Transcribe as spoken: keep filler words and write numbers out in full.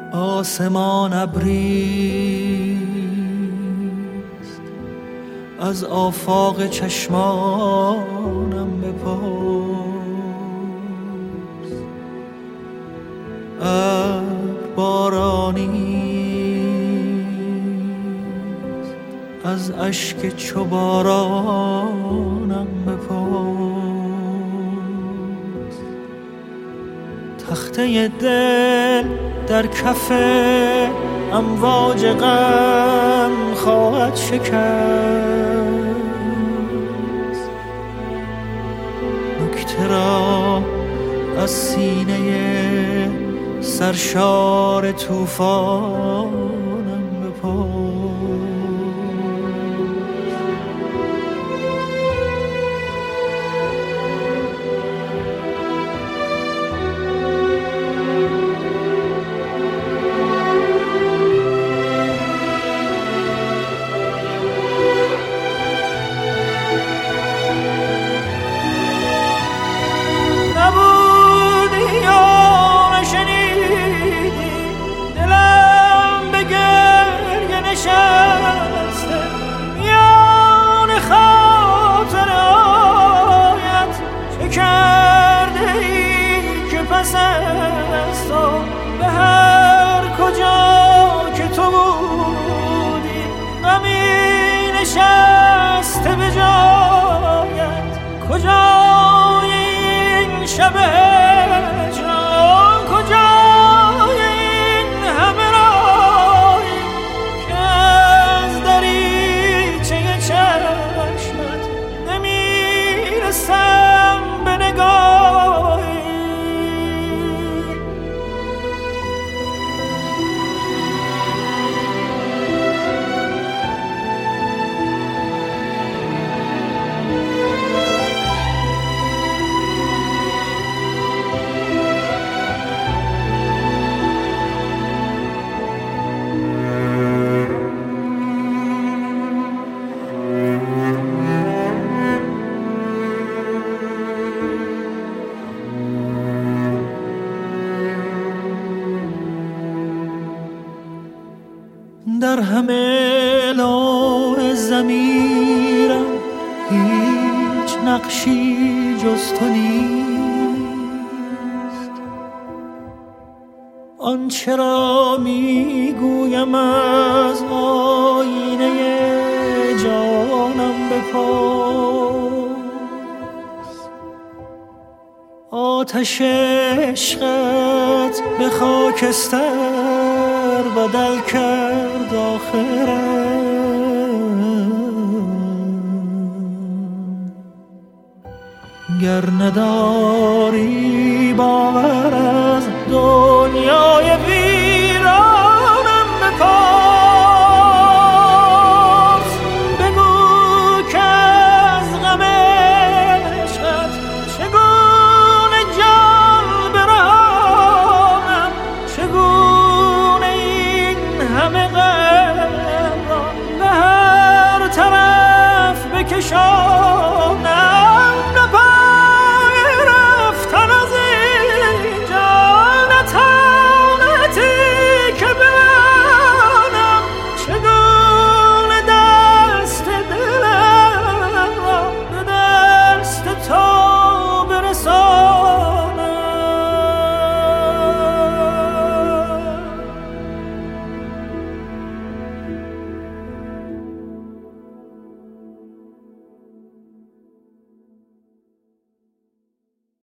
آسمان ابریست از آفاق چشمانم بپرس. ابر بارانیست از اشک چو بارانم بپرس. تخته دل در کف امواج غم خواهد شکست. نکته را از سینه سرشار طوفانم بپرس. به هر کجا که تو بودی غمی نشسته به جایت. کجای این شب هجران، کجای این همه راهی که از دریچه چشمت نمیرسم به نگاهی. در همه لوح ضمیرم هیچ نقشی جز تو نیست. آنچه را میگویم از آینه جانم بپرس. آتش عشقت به خاکستر بدل کرد آخرم. گر نداری باورم